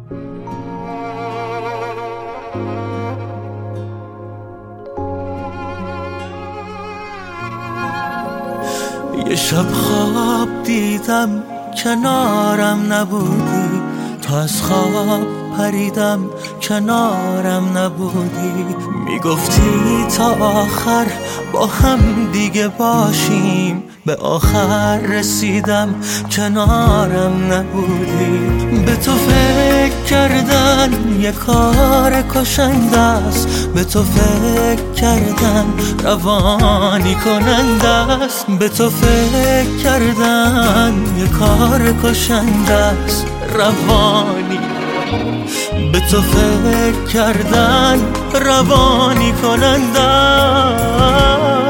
یه شب خواب دیدم کنارم نبودی، تا از خواب پریدم کنارم نبودی. میگفتی تا آخر با هم دیگه باشیم، به آخر رسیدم کنارم نبودی. به تو فکر کردن یه کار کشنده است، به تو فکر کردن روانی کننده است، به تو فکر کردن یه کار کشنده است روانی، به تو فکر کردن روانی کننده است.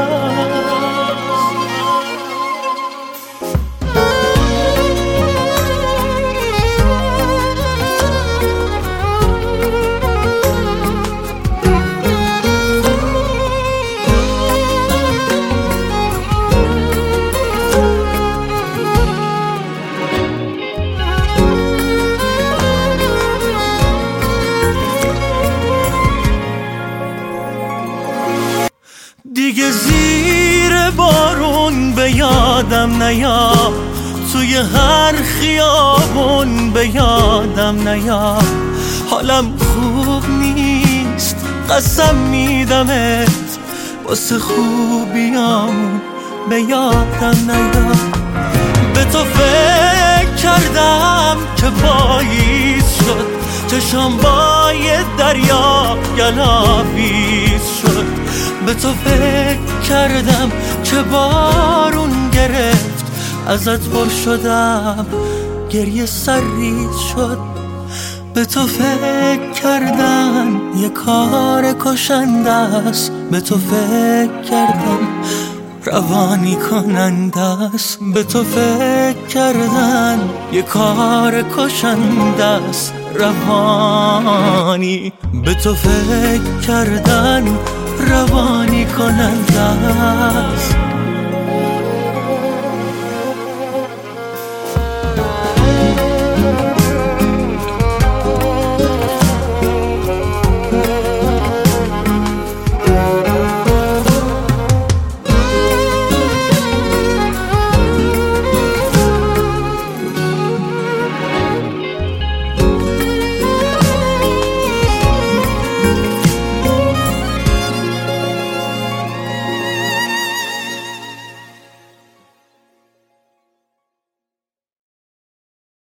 دیگه زیر بارون به یادم نیاد، توی هر خیابون به یادم نیاد. حالم خوب نیست قسم میدمت، واسه خوبیامون به یادم نیاد. به تو فکر کردم که پاییز شد، چشام با یه دریا گلاویز شد. به تو فکر کردم که بارون گرفت، ازت پر شدم گریه سرریز شد. به تو فکر کردن یه کار کشنده است، به تو فکر کردم روانی کننده است، به تو فکر کردن یه کار کشنده است روانی، به تو فکر کردن روانی کننده است.